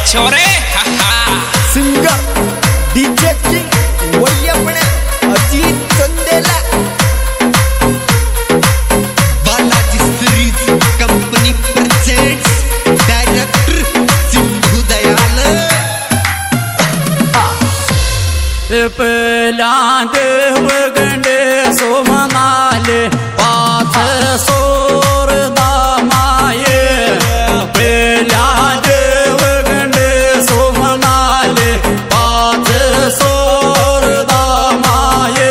छोरे singer DJ king वैयपणे Ajit Chandela Balaji series company presents director Sindhu Dayal पेला देव गंडे सोमनाले पाथ सोर दामाये पेला देव गंडे सोमनाले पाथ सोर दामाये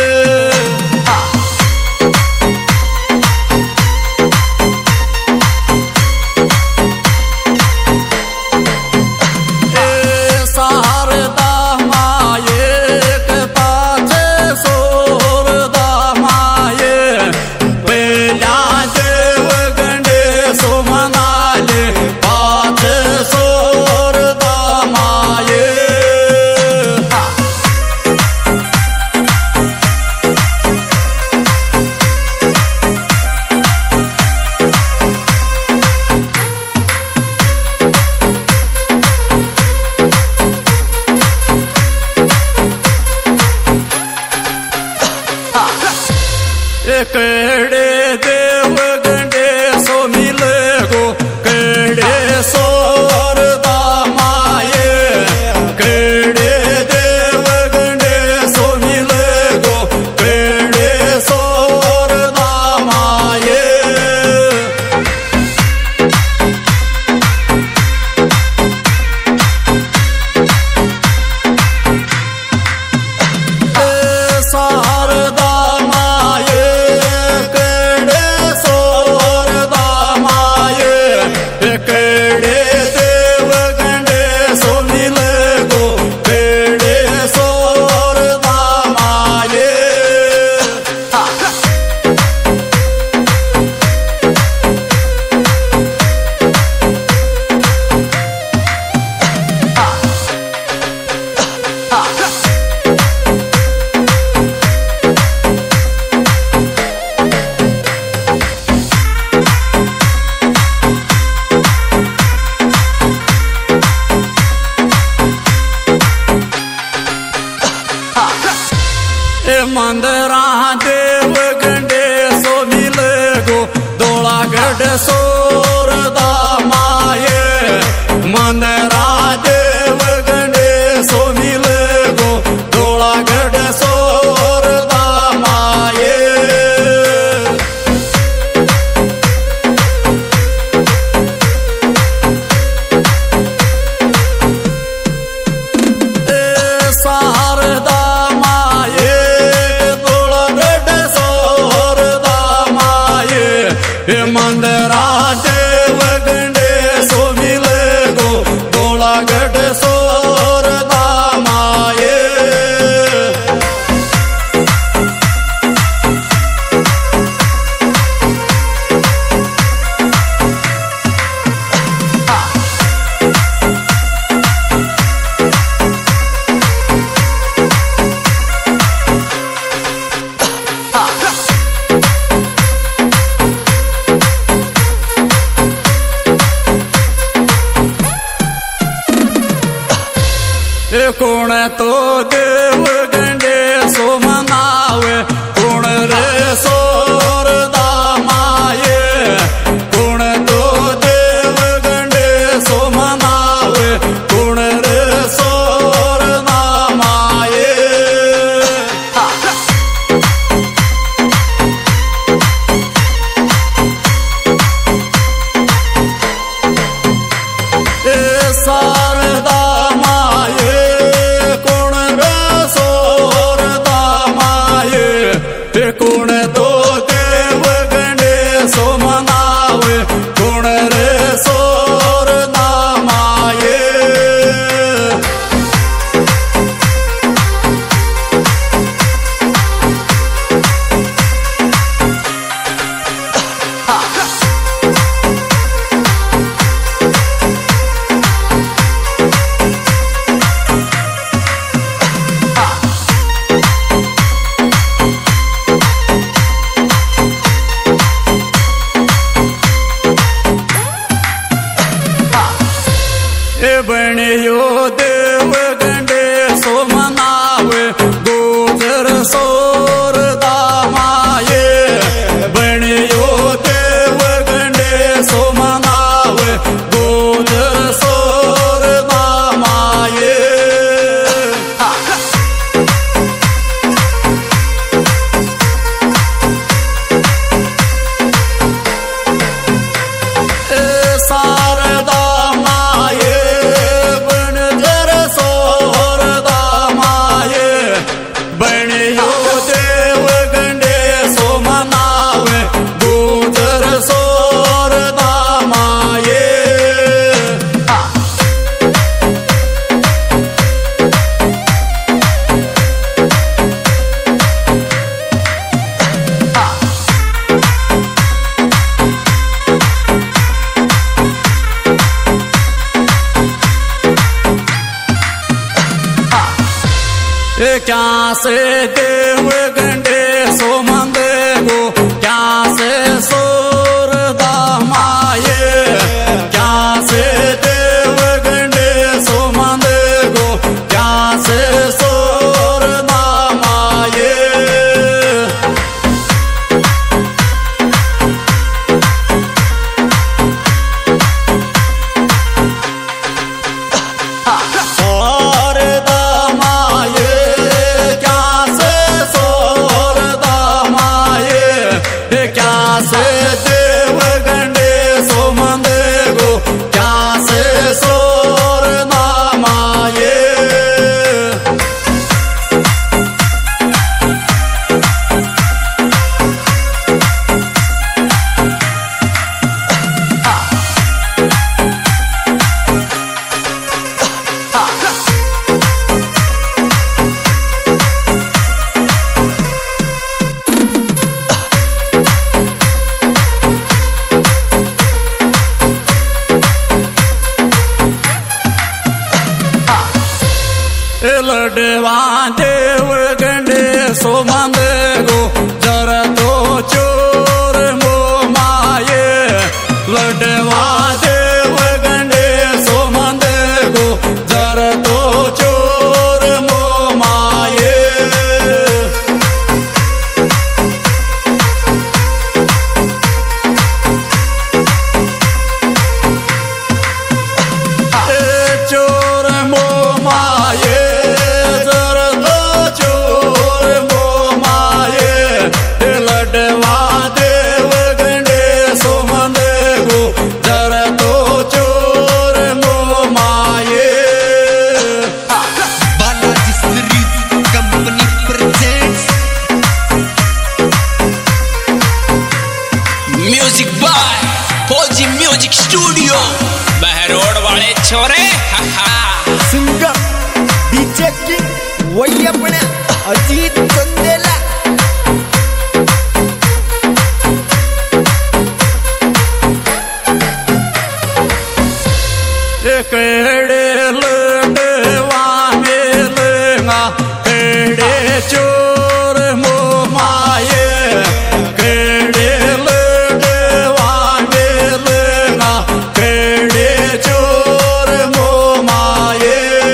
सारदा माये पाथ सोर दामाये पेला देव गंडे सोमनाले पाथ सोर दामाये केड़े देव गंडे सो मिले गो केड़े सोर दामाये केड़े देव गंडे सो मिले गो केड़े सोर दामाये सारदा माये केड़े सोर दामाये केड़े देव गंडे सो मिले गो केड़े सोर दामाये मंदरा देव गंडे सो मिले गो दोलागढ़ सोर दामाये मंदरा देव गंडे सो मिले गो दोलागढ़ सोर दामाये सारदा माये दोलागढ़ सोर दामाये मंदरा देव गंडे सो मिले गो दोलागढ़ सोर दामाये कौन तो देव गंडे सो मनावे कौन रे सोर दामाये कौन तो देव गंडे सो मनावे कौन रे सोर दामाये सारदा माये क्या से देव गंडे सो मंदे गो क्या से सोर दामाये क्या से देव गंडे सो मंदे गो क्या से सोर दामाये सोर दामाये क्या से सोर दामाये क्या से देव गंडे सो मंदे गो क्या से सोर दामाये लडवा देव गंडे सो मंदे गो जरा तो चोर मो माये लडवा देव गंडे सो मंदे गो जरा तो चोर मो माये चोर मो माये जरा तो चोर मो माये लडवा देव गंडे सो मंदे गो जरा तो चोर मो माये Balaji series company presents music by Fauji music studio Behror वाले छोरे सिंगर डीजे किंग वही अपने अजीत चंदेला केड़े लडवा मेलंगा केड़े चोर मो माये केड़े लडवा मेलंगा केड़े चोर मो माये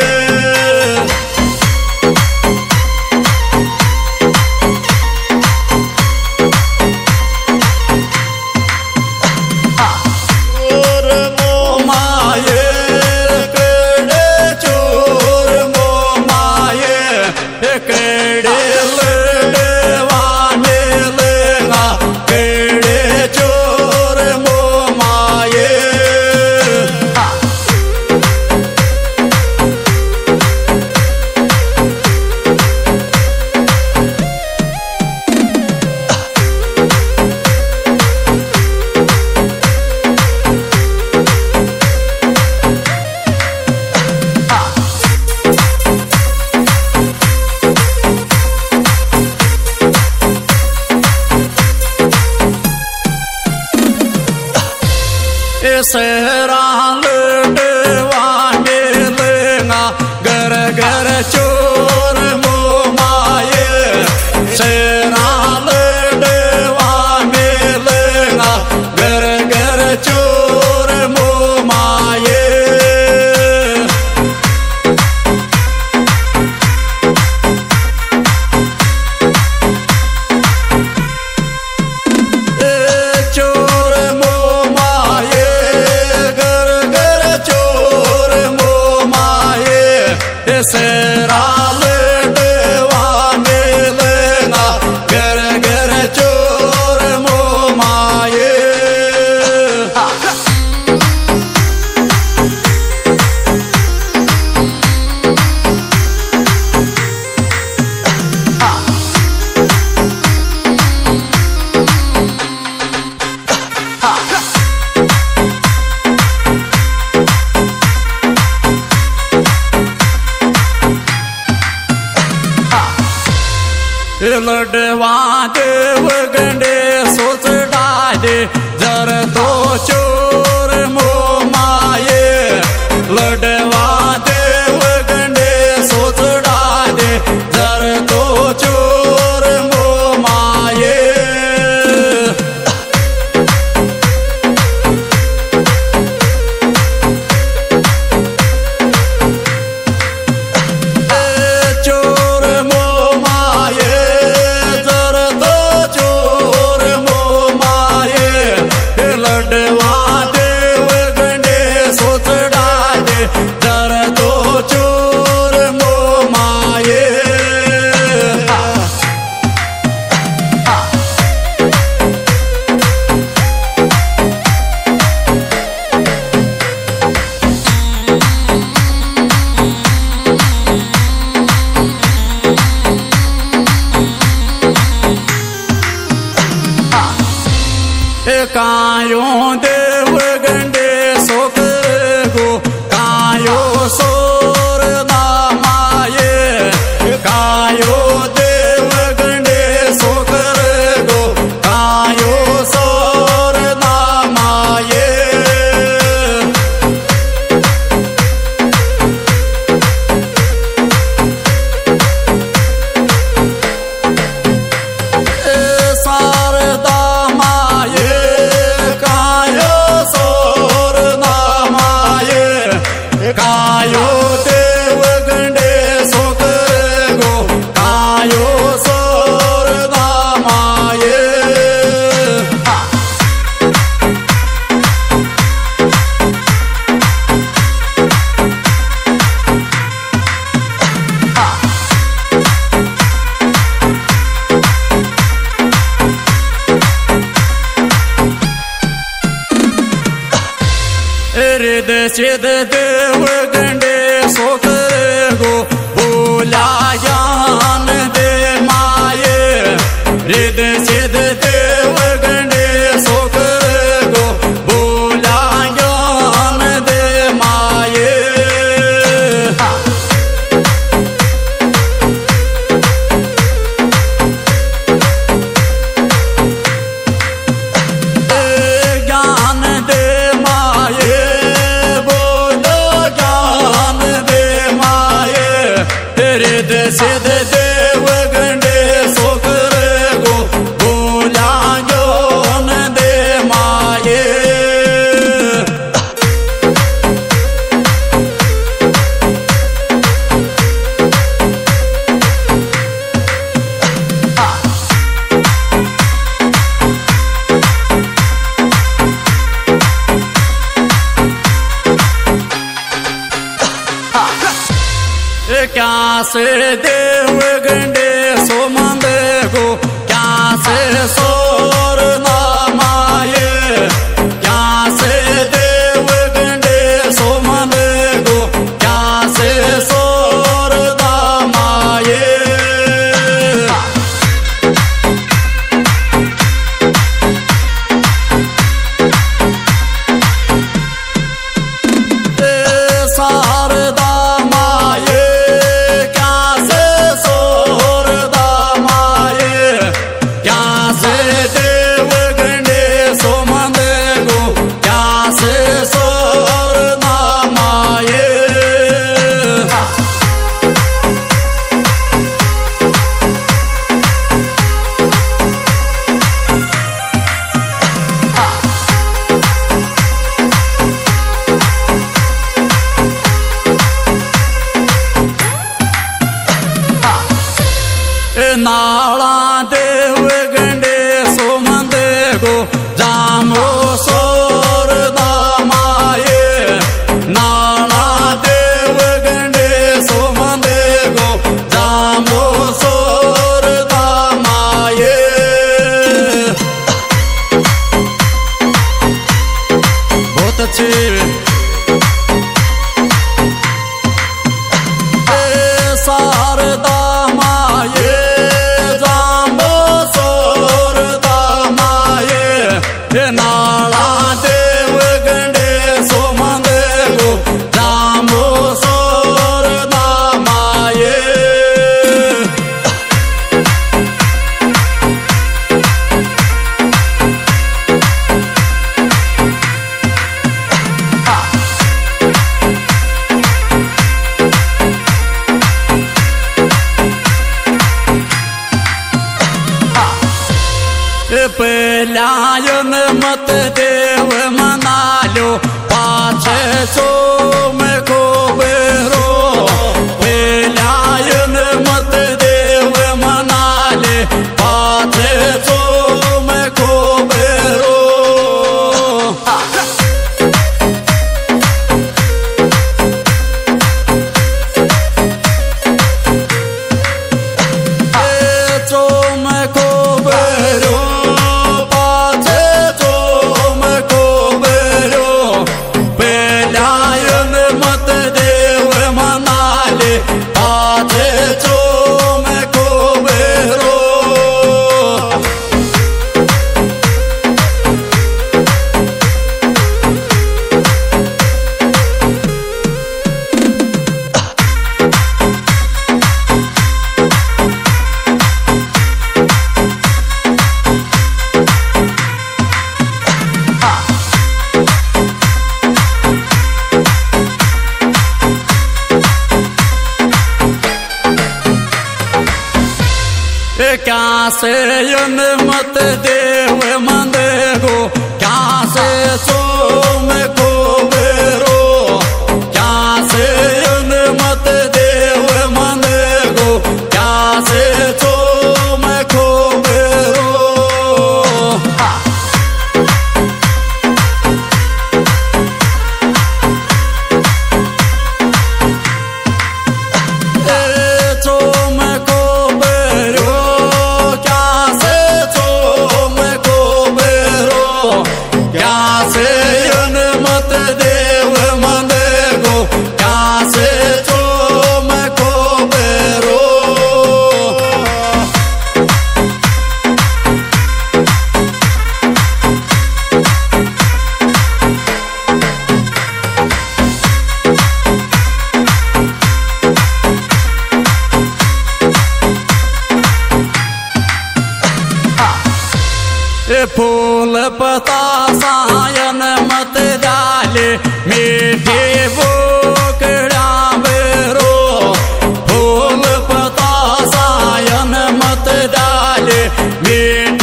चोर मो माये केड़े चोर मो माये केड़े लडवा मेलंगा केड़े चोर मो माये सहरा लडवा मेलंगा घर घर चोर मो माये सहरा लडवा मेलंगा घर घर चोर मो माये चोर मो माये घर घर चोर मो माये सेरा लडवा मेलंगा घर घर चोर मो माये लडवा देव गंडे सोच डाले जर तो चोर मो माये लडवा देव गंडे सोच डाले जर कायो देव गंडे सोकर गो कायो सोर नामाये कायो देव गंडे सोकर गो कायो सोर नामाये शारदा माये कायो सोर नामाये कायो देव गंडे सोकर गो कायो सोर नामाये रिद सिद देव गंडे सोकर गो बोला ज्ञान दे माये रिद सिद देव गंडे सोकर गो बोला ज्ञान दे माये ज्ञान दे माये रिद सिद देव गंडे सोकर गो बोला ज्ञान दे माये क्या से देव गंडे सो मंद गो क्या से सोर नामाये क्या से देव गंडे सो मंद गो क्या से सोर नामाये शारदा माये देव गंडे सो मंद गो क्या से सोर नामाये नाला देव गंडे सो मंद गो जामो सोर नामाये नाला देव गंडे सो मंद गो जामो सोर नामाये बहुत अच्छे शारदा माये जाम्बो सोर दामाये नाला देव गंडे सो मंद गो जाम्बो सोर दामाये पलायन मत देव मना लो पाछे सोम को बेरो पलायन मत देव मना ले पाछे सोम को बेरो सोम को बेरो पाछे सोम को बेरो पलायन क्या से यन मत देव मंदे गो क्या से चोम को बेरो क्या से यन मत देव मंदे गो क्या से चोम को बेरो फूल पता सायन मत डाले मीठे वो कड़ा बेरो फूल पता सायन मत डाले मीठे